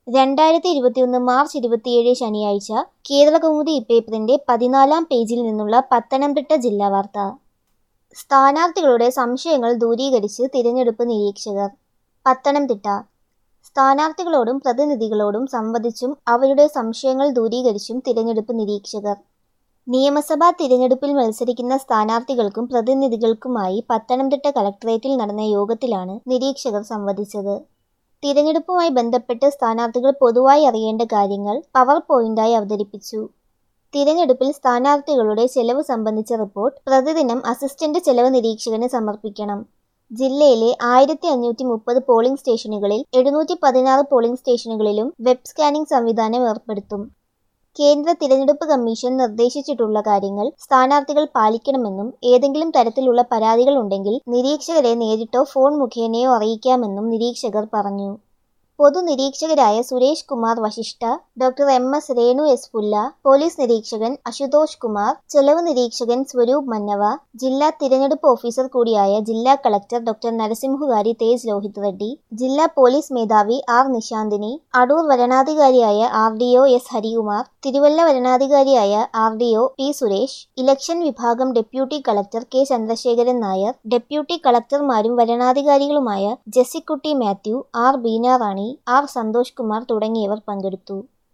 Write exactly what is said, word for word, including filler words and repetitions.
രണ്ടായിരത്തി ഇരുപത്തിയൊന്ന് മാർച്ച് ഇരുപത്തിയേഴ് ശനിയാഴ്ച കേരളകൗമുദി ഇപ്പേപ്പറിന്റെ പതിനാലാം പേജിൽ നിന്നുള്ള പത്തനംതിട്ട ജില്ലാ വാർത്ത. സ്ഥാനാർത്ഥികളുടെ സംശയങ്ങൾ ദൂരീകരിച്ച് തിരഞ്ഞെടുപ്പ് നിരീക്ഷകർ. പത്തനംതിട്ട. സ്ഥാനാർത്ഥികളോടും പ്രതിനിധികളോടും സംവദിച്ചും അവരുടെ സംശയങ്ങൾ ദൂരീകരിച്ചും തിരഞ്ഞെടുപ്പ് നിരീക്ഷകർ. നിയമസഭാ തിരഞ്ഞെടുപ്പിൽ മത്സരിക്കുന്ന സ്ഥാനാർത്ഥികൾക്കും പ്രതിനിധികൾക്കുമായി പത്തനംതിട്ട കളക്ടറേറ്റിൽ നടന്ന യോഗത്തിലാണ് നിരീക്ഷകർ സംവദിച്ചത്. തിരഞ്ഞെടുപ്പുമായി ബന്ധപ്പെട്ട് സ്ഥാനാർത്ഥികൾ പൊതുവായി അറിയേണ്ട കാര്യങ്ങൾ പവർ പോയിന്റായി അവതരിപ്പിച്ചു. തിരഞ്ഞെടുപ്പിൽ സ്ഥാനാർത്ഥികളുടെ ചെലവ് സംബന്ധിച്ച റിപ്പോർട്ട് പ്രതിദിനം അസിസ്റ്റന്റ് ചെലവ് നിരീക്ഷകന് സമർപ്പിക്കണം. ജില്ലയിലെ ആയിരത്തി അഞ്ഞൂറ്റി മുപ്പത് പോളിംഗ് സ്റ്റേഷനുകളിൽ എഴുന്നൂറ്റി പതിനാറ് പോളിംഗ് സ്റ്റേഷനുകളിലും വെബ് സ്കാനിംഗ് സംവിധാനം ഏർപ്പെടുത്തും. കേന്ദ്ര തിരഞ്ഞെടുപ്പ് കമ്മീഷൻ നിർദ്ദേശിച്ചിട്ടുള്ള കാര്യങ്ങൾ സ്ഥാനാർത്ഥികൾ പാലിക്കണമെന്നും ഏതെങ്കിലും തരത്തിലുള്ള പരാതികൾ ഉണ്ടെങ്കിൽ നിരീക്ഷകരെ നേരിട്ടോ ഫോൺ മുഖേനയോ അറിയിക്കാമെന്നും നിരീക്ഷകർ പറഞ്ഞു. പൊതുനിരീക്ഷകരായ Suresh Kumar Vashishtha, doctor M S Renu S Pulla, police നിരീക്ഷകൻ അശുതോഷ് കുമാർ, ചെലവ് നിരീക്ഷകൻ സ്വരൂപ് മന്നവ, ജില്ലാ തിരഞ്ഞെടുപ്പ് ഓഫീസർ കൂടിയായ ജില്ലാ കളക്ടർ ഡോക്ടർ നരസിംഹുകാരി തേജ് ലോഹിത് റെഡ്ഡി, ജില്ലാ പോലീസ് മേധാവി ആർ നിശാന്തിനി, അടൂർ വരണാധികാരിയായ R D O S Harikumar, Thiruvalla വരണാധികാരിയായ R D O P Suresh, election വിഭാഗം deputy collector K Chandrasekharan Nair, deputy കളക്ടർമാരും വരണാധികാരികളുമായ ജെസ്സിക്കുട്ടി മാത്യു, ആർ ബീനാറാണി, ആർ സന്തോഷ് കുമാർ തുടങ്ങിയവർ പങ്കെടുത്തു.